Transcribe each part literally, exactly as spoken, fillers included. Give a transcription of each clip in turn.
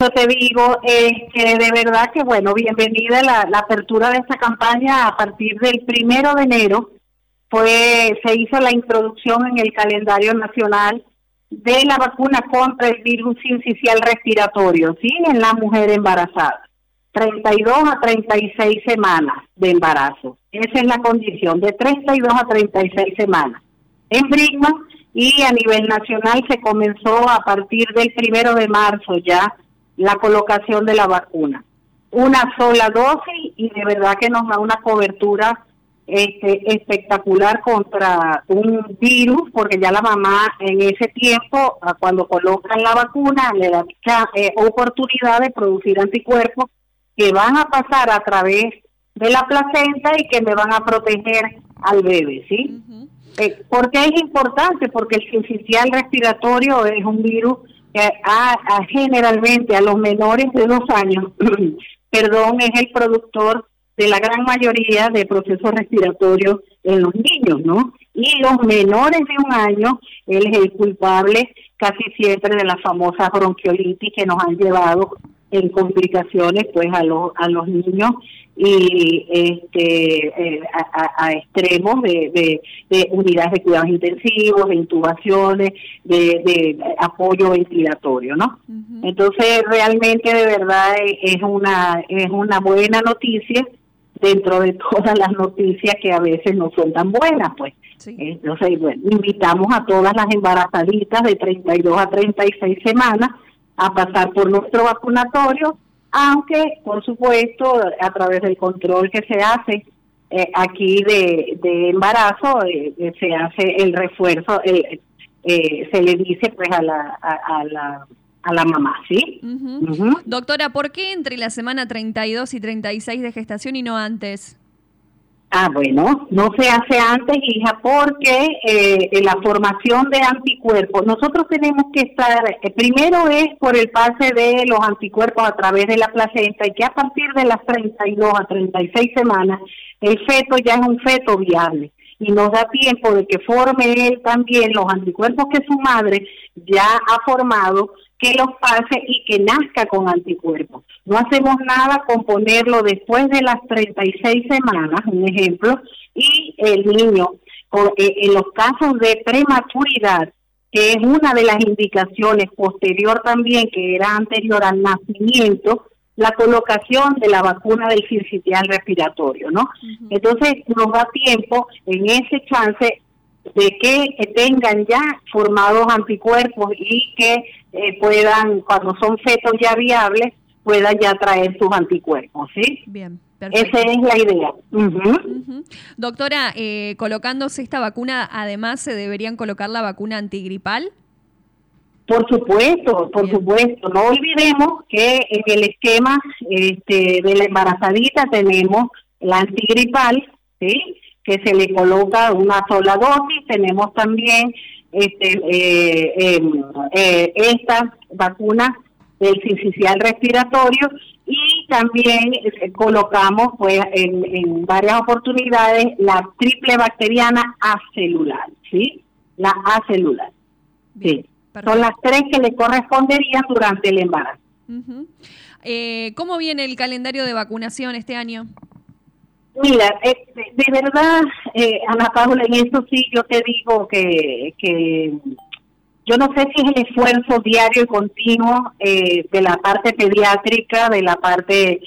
yo te digo es que de verdad que, bueno, bienvenida la, la apertura de esta campaña. A partir del primero de enero fue se hizo la introducción en el calendario nacional de la vacuna contra el virus sincicial respiratorio, ¿sí? En la mujer embarazada. treinta y dos a treinta y seis semanas de embarazo. Esa es la condición, de treinta y dos a treinta y seis semanas. En Brickman, y a nivel nacional se comenzó a partir del primero de marzo ya la colocación de la vacuna. Una sola dosis y de verdad que nos da una cobertura este, espectacular contra un virus, porque ya la mamá en ese tiempo, cuando colocan la vacuna, le da eh, oportunidad de producir anticuerpos que van a pasar a través de la placenta y que me van a proteger al bebé, ¿sí? Uh-huh. Eh, ¿Por qué es importante? Porque el sincicial respiratorio es un virus que a, a, generalmente a los menores de dos años, perdón, es el productor de la gran mayoría de procesos respiratorios en los niños, ¿no? Y los menores de un año, él es el culpable casi siempre de las famosas bronquiolitis que nos han llevado en complicaciones pues a los a los niños y este eh, a, a, a extremos de, de, de unidades de cuidados intensivos, de intubaciones, de, de apoyo ventilatorio, ¿no? Uh-huh. Entonces realmente de verdad es una es una buena noticia dentro de todas las noticias que a veces no son tan buenas, pues. Sí. Entonces, bueno, invitamos a todas las embarazaditas de treinta y dos a treinta y seis semanas a pasar por nuestro vacunatorio, aunque, por supuesto, a través del control que se hace eh, aquí de, de embarazo, eh, se hace el refuerzo, eh, eh, se le dice pues a la a, a la a la mamá, ¿sí? Uh-huh. Uh-huh. Doctora, ¿por qué entre la semana treinta y dos y treinta y seis de gestación y no antes? Ah, bueno, no se hace antes, hija, porque eh, en la formación de anticuerpos, nosotros tenemos que estar, eh, primero es por el pase de los anticuerpos a través de la placenta, y que a partir de las treinta y dos a treinta y seis semanas, el feto ya es un feto viable, y nos da tiempo de que forme él también los anticuerpos que su madre ya ha formado, que los pase y que nazca con anticuerpos. No hacemos nada con ponerlo después de las treinta y seis semanas, un ejemplo, y el niño, con, eh, en los casos de prematuridad, que es una de las indicaciones posterior también, que era anterior al nacimiento, la colocación de la vacuna del sincicial respiratorio, ¿no? Uh-huh. Entonces nos da tiempo en ese chance de que, que tengan ya formados anticuerpos y que eh, puedan, cuando son fetos ya viables, puedan ya traer sus anticuerpos, ¿sí? Bien, perfecto. Esa es la idea. Uh-huh. Uh-huh. Doctora, eh, colocándose esta vacuna, además, ¿se deberían colocar la vacuna antigripal? Por supuesto, por Bien. supuesto. No olvidemos que en el esquema este, de la embarazadita tenemos la antigripal, ¿sí?, que se le coloca una sola dosis. Tenemos también este eh, eh, eh, esta vacuna del sincicial respiratorio, y también eh, colocamos pues en, en varias oportunidades la triple bacteriana acelular, ¿sí? La acelular. Bien, sí. Son las tres que le corresponderían durante el embarazo. Uh-huh. eh, ¿Cómo viene el calendario de vacunación este año? Mira, eh, de, de verdad, eh, Ana Paula, en eso sí yo te digo que, que yo no sé si es el esfuerzo diario y continuo eh, de la parte pediátrica, de la parte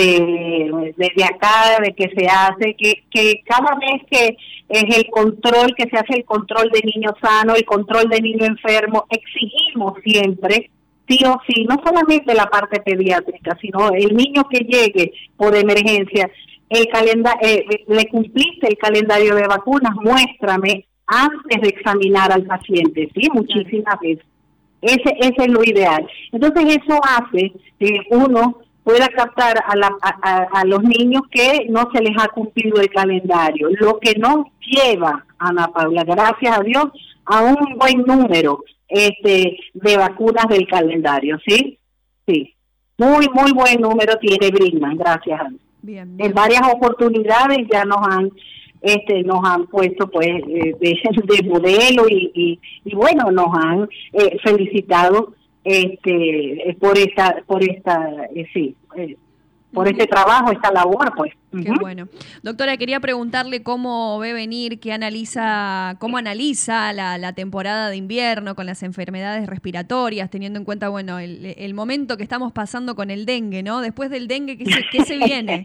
de, de, de acá, de que se hace, que, que cada vez que es el control, que se hace el control de niño sano, el control de niño enfermo, exigimos siempre, sí o sí, no solamente la parte pediátrica, sino el niño que llegue por emergencia, el calendario, eh, le cumpliste el calendario de vacunas, muéstrame antes de examinar al paciente, sí, muchísimas veces. Ese, ese es lo ideal. Entonces eso hace que uno pueda captar a, la, a, a los niños que no se les ha cumplido el calendario, lo que nos lleva, Ana Paula, gracias a Dios, a un buen número este de vacunas del calendario, ¿sí? Sí. Muy, muy buen número tiene Brickman, gracias a Dios. Bien, bien. En varias oportunidades ya nos han este nos han puesto pues eh, de, de modelo y, y y bueno, nos han eh, felicitado este por esta, por esta, eh, sí, eh, por este trabajo, esta labor, pues. Qué uh-huh. bueno. Doctora, quería preguntarle cómo ve venir, qué analiza, cómo analiza la, la temporada de invierno con las enfermedades respiratorias, teniendo en cuenta, bueno, el, el momento que estamos pasando con el dengue, ¿no? Después del dengue, ¿qué se, qué se viene?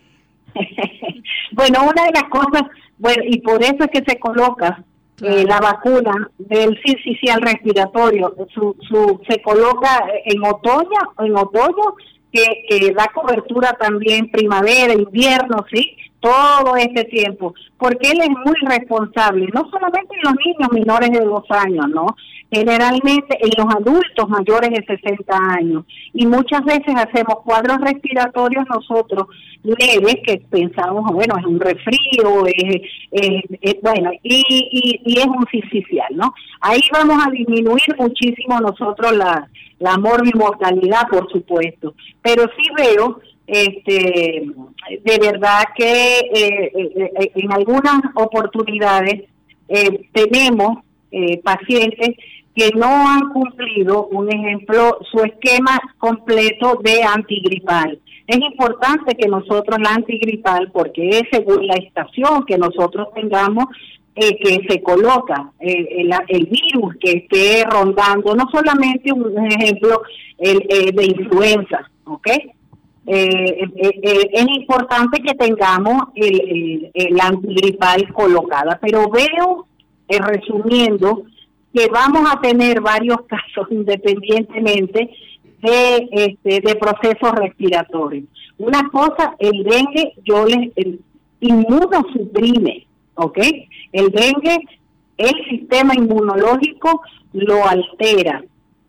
Bueno, una de las cosas, bueno, y por eso es que se coloca claro. eh, la vacuna del sincicial respiratorio, su, su, se coloca en otoño, en otoño, que, que da cobertura también primavera, invierno, sí, todo este tiempo, porque él es muy responsable, no solamente en los niños menores de dos años, ¿no? Generalmente en los adultos mayores de sesenta años, y muchas veces hacemos cuadros respiratorios nosotros leves que pensamos, bueno, es un resfrío, es, es, es bueno, y, y, y es un sincicial, ¿no? Ahí vamos a disminuir muchísimo nosotros la, la morbimortalidad, por supuesto, pero sí veo este de verdad que eh, eh, en algunas oportunidades eh, tenemos eh, pacientes que no han cumplido, un ejemplo, su esquema completo de antigripal. Es importante que nosotros la antigripal, porque es según la estación que nosotros tengamos, eh, que se coloca eh, el, el virus que esté rondando, no solamente un ejemplo el, eh, de influenza, ¿ok? Eh, eh, eh, es importante que tengamos el, el, el antigripal colocada, pero veo, eh, resumiendo, que vamos a tener varios casos independientemente de este de procesos respiratorios. Una cosa, el dengue, yo les el inmunosuprime, ¿ok? El dengue, el sistema inmunológico lo altera.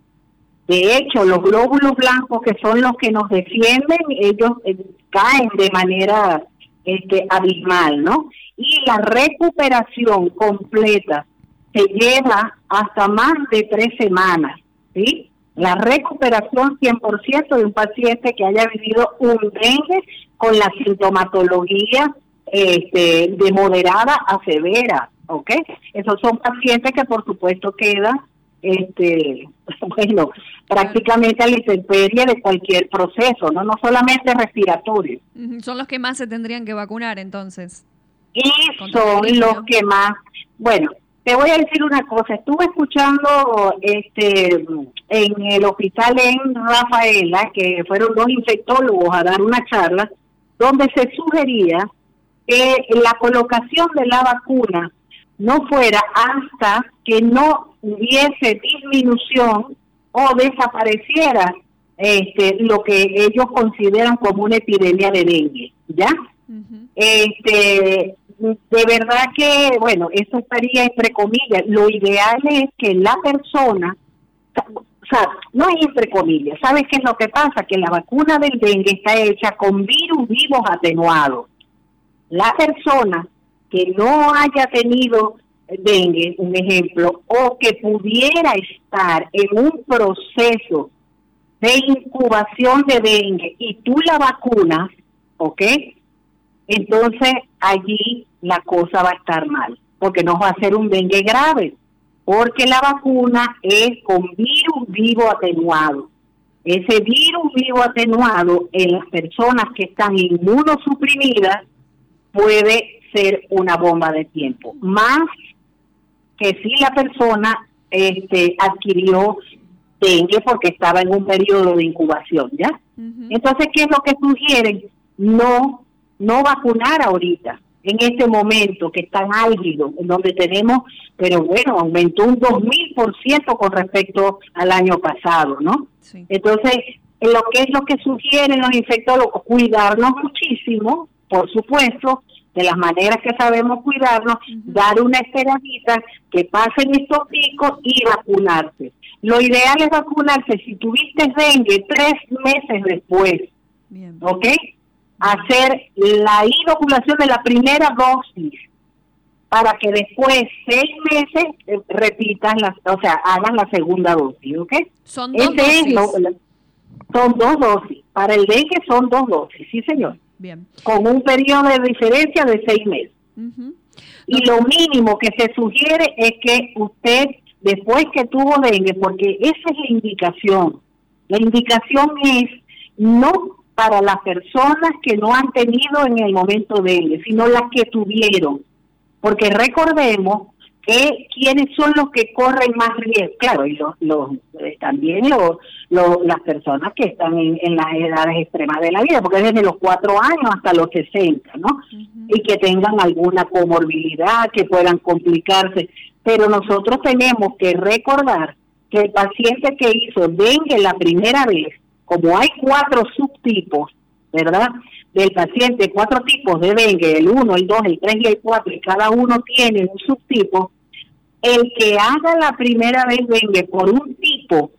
De hecho, los glóbulos blancos, que son los que nos defienden, ellos eh, caen de manera este, abismal, ¿no? Y la recuperación completa se lleva hasta más de tres semanas, ¿sí? La recuperación cien por ciento de un paciente que haya vivido un dengue con la sintomatología este, de moderada a severa, ¿ok? Esos son pacientes que por supuesto quedan este bueno prácticamente a la intemperie de cualquier proceso, no no solamente respiratorio. Son los que más se tendrían que vacunar entonces. Y son los que más, bueno, te voy a decir una cosa, estuve escuchando este en el hospital en Rafaela, que fueron dos infectólogos a dar una charla, donde se sugería que la colocación de la vacuna no fuera hasta que no hubiese disminución o desapareciera este lo que ellos consideran como una epidemia de dengue, ¿ya? Uh-huh. Este, de verdad que, bueno, eso estaría entre comillas, lo ideal es que la persona, o sea, no es entre comillas, ¿sabes qué es lo que pasa? Que la vacuna del dengue está hecha con virus vivos atenuados. La persona que no haya tenido dengue, un ejemplo, o que pudiera estar en un proceso de incubación de dengue y tú la vacunas, ¿ok? Entonces allí la cosa va a estar mal, porque no va a ser un dengue grave, porque la vacuna es con virus vivo atenuado. Ese virus vivo atenuado en las personas que están inmunosuprimidas puede ser una bomba de tiempo, más que si la persona este adquirió dengue porque estaba en un periodo de incubación, ¿ya? Uh-huh. Entonces, ¿qué es lo que sugieren? No, no vacunar ahorita, en este momento que es tan álgido, en donde tenemos, pero bueno, aumentó un dos mil por ciento con respecto al año pasado, ¿no? Sí. Entonces, lo que es lo que sugieren los infectólogos, cuidarnos muchísimo, por supuesto, de las maneras que sabemos cuidarnos, uh-huh. dar una esperadita, que pasen estos picos y vacunarse. Lo ideal es vacunarse si tuviste dengue tres meses después, bien. ¿Ok? Hacer la inoculación de la primera dosis para que después seis meses eh, repitas, las, o sea, hagas la segunda dosis, ¿ok? Son dos Ese dosis. Es lo, son dos dosis. Para el dengue son dos dosis, sí señor. Bien. Con un periodo de diferencia de seis meses. Uh-huh. Y lo mínimo que se sugiere es que usted después que tuvo dengue, porque esa es la indicación. La indicación es no para las personas que no han tenido en el momento dengue, sino las que tuvieron. Porque recordemos que quienes son los que corren más riesgo, claro, y los, los eh, también los, los, las personas que están en, en las edades extremas de la vida, porque desde los cuatro años hasta los sesenta, ¿no? Uh-huh. Y que tengan alguna comorbilidad, que puedan complicarse. Pero nosotros tenemos que recordar que el paciente que hizo dengue la primera vez, como hay cuatro subtipos, ¿verdad?, del paciente, cuatro tipos de dengue, el uno, el dos, el tres y el cuatro, y cada uno tiene un subtipo, el que haga la primera vez dengue por un tipo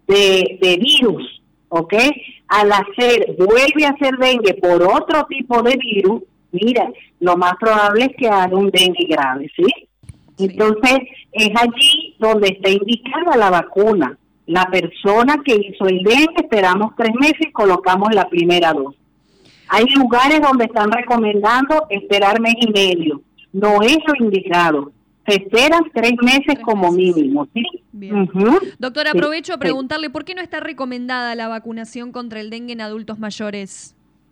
de, de virus, ¿ok?, al hacer, vuelve a hacer dengue por otro tipo de virus, mira, lo más probable es que haga un dengue grave, ¿sí? Sí. Entonces, es allí donde está indicada la vacuna. La persona que hizo el dengue, esperamos tres meses y colocamos la primera dosis. Hay lugares donde están recomendando esperar mes y medio. No es lo indicado. Se esperan tres meses tres como meses. mínimo, ¿sí? Bien. Uh-huh. Doctora, aprovecho sí, a preguntarle, ¿por qué no está recomendada la vacunación contra el dengue en adultos mayores?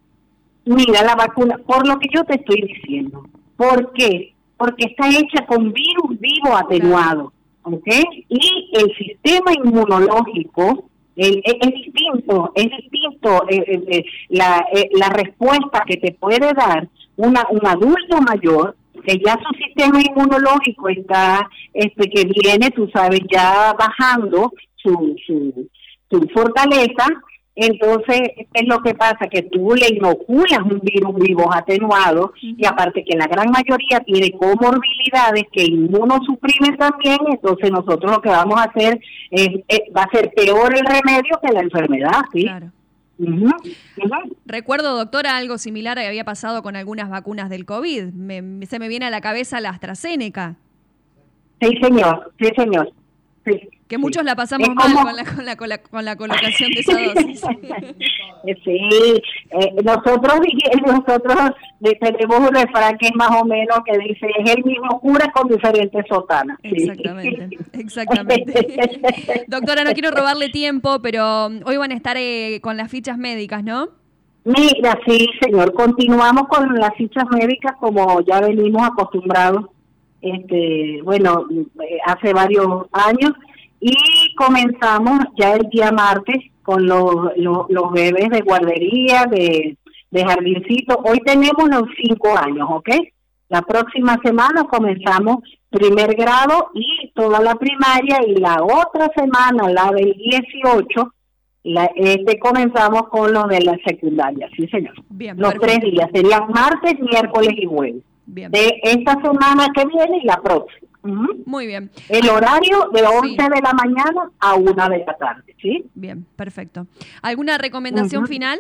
Mira, la vacuna, por lo que yo te estoy diciendo. ¿Por qué? Porque está hecha con virus vivo atenuado, ¿ok? Y el sistema inmunológico el, es, es distinto, es distinto eh, eh, la, eh, la respuesta que te puede dar una un adulto mayor, que ya su sistema inmunológico está, este que viene, tú sabes, ya bajando su, su, su fortaleza. Entonces, es lo que pasa, que tú le inoculas un virus vivo atenuado, uh-huh. y aparte que la gran mayoría tiene comorbilidades que inmunosuprimen también, entonces nosotros lo que vamos a hacer es, es va a ser peor el remedio que la enfermedad, ¿sí? Claro. Uh-huh. Uh-huh. Recuerdo, doctora, algo similar que había pasado con algunas vacunas del COVID. Me, se me viene a la cabeza la AstraZeneca. Sí, señor, sí, señor. Sí. Que muchos sí. la pasamos mal como... con, la, con, la, con, la, con la colocación de esa dosis. Sí, eh, nosotros nosotros tenemos un refrán que es más o menos que dice, es el mismo cura con diferentes sotanas. Exactamente, sí. exactamente. Doctora, no quiero robarle tiempo, pero hoy van a estar eh, con las fichas médicas, ¿no? Mira, sí, señor, continuamos con las fichas médicas como ya venimos acostumbrados, este, bueno, hace varios años. Y comenzamos ya el día martes con los, los, los bebés de guardería, de, de jardincito. Hoy tenemos los cinco años, ¿ok? La próxima semana comenzamos primer grado y toda la primaria, y la otra semana, la del dieciocho, la, este comenzamos con los de la secundaria, sí señor. Bien, los perfecto. Tres días, serían martes, miércoles y jueves. Bien. De esta semana que viene y la próxima. Uh-huh. Muy bien. El horario de once sí. de la mañana a una de la tarde, ¿sí? Bien, perfecto. ¿Alguna recomendación uh-huh. final?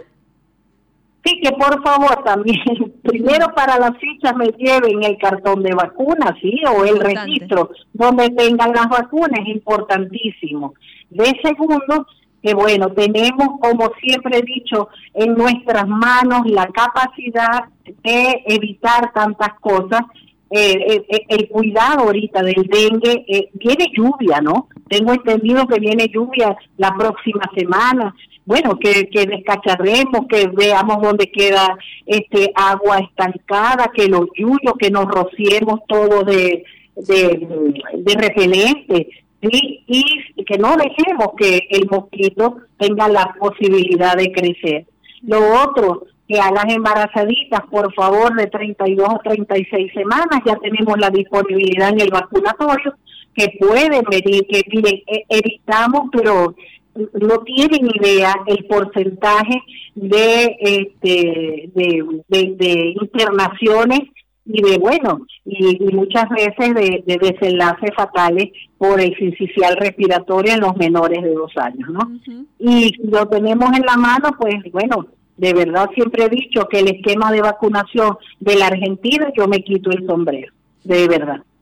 Sí, que por favor también, primero para las fichas me lleven el cartón de vacunas, ¿sí? O el Importante. registro donde tengan las vacunas, es importantísimo. De segundo, que bueno, tenemos, como siempre he dicho, en nuestras manos la capacidad de evitar tantas cosas. Eh, eh, el cuidado ahorita del dengue, eh, viene lluvia, ¿no? Tengo entendido que viene lluvia la próxima semana. Bueno, que, que descacharremos, que veamos dónde queda este agua estancada, que los yuyos, que nos rociemos todo de, de, de repelente, ¿sí? Y que no dejemos que el mosquito tenga la posibilidad de crecer. Lo otro, que a las embarazaditas, por favor, de treinta y dos a treinta y seis semanas, ya tenemos la disponibilidad en el vacunatorio, que pueden venir, que miren, evitamos, pero no tienen idea el porcentaje de este de, de, de internaciones y de, bueno, y, y muchas veces de, de desenlaces fatales por el sincicial respiratorio en los menores de dos años, ¿no? Uh-huh. Y lo tenemos en la mano, pues, bueno, de verdad siempre he dicho que el esquema de vacunación de la Argentina, yo me quito el sombrero, de verdad.